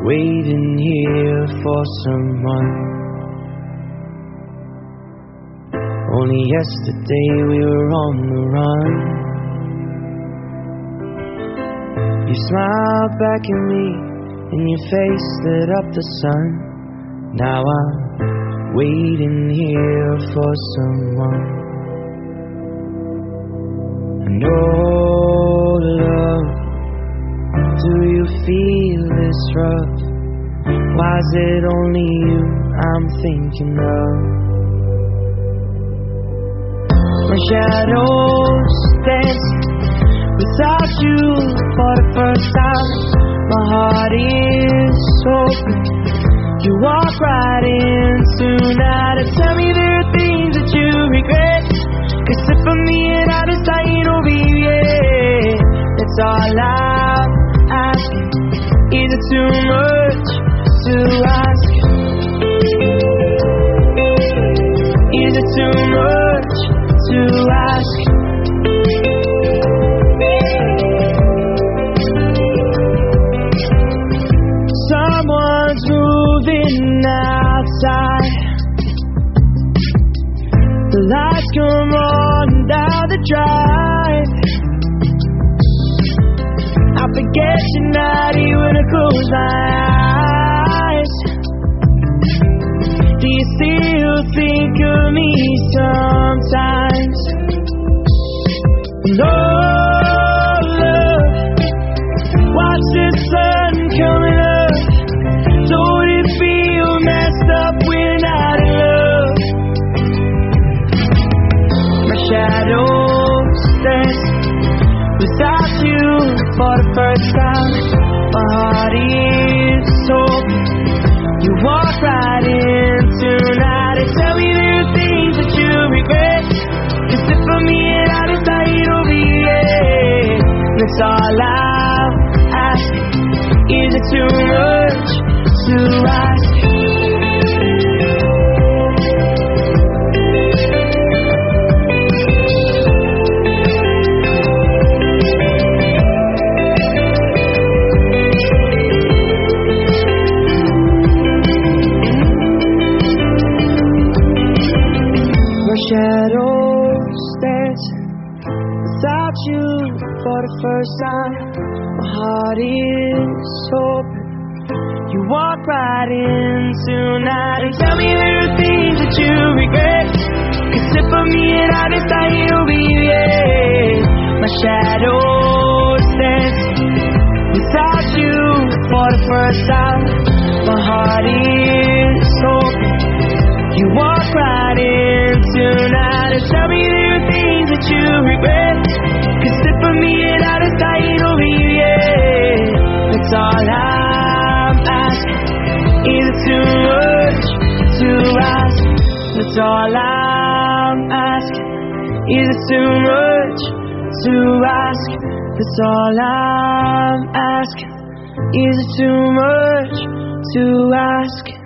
waiting here for someone. Only yesterday we were on the run. You smiled back at me and your face lit up the sun. Now I'm waiting here for someone. And oh love, do you feel this rough? Why is it only you I'm thinking of? My shadows dance without you for the first time. My heart is open. You walk right in tonight and tell me there are things that you regret. 'Cause if I'm being honest, I ain't over you yet. That's all I'm asking. Is it too much to ask? Is it too much to ask? Someone's moving outside. The lights come on down the drive. I forget you're not here when I close my eyes. Do you still think of me sometimes? No, love, watch the sun coming up. Don't it feel messed up when out in love? My shadows dance without you for the first time. My heart is open. You walk right in tonight and tell me there are things that you regret. 'Cause if I'm being honest, I ain't over you yet. That's all I'm asking. Is it too much to ask? Shadows dance without you for the first time. My heart is open. You walk right in tonight and tell me there are things that you regret. 'Cause if I'm being honest, I ain't over you yet. My shadows dance without you for the first time. My heart is open. You walk right in tonight and tell me there are things that you regret. 'Cause if I'm being honest, I ain't over you yet. That's all I'm asking. Is it too much to ask? That's all I'm asking. Is it too much to ask? That's all I'm asking. Is it too much to ask?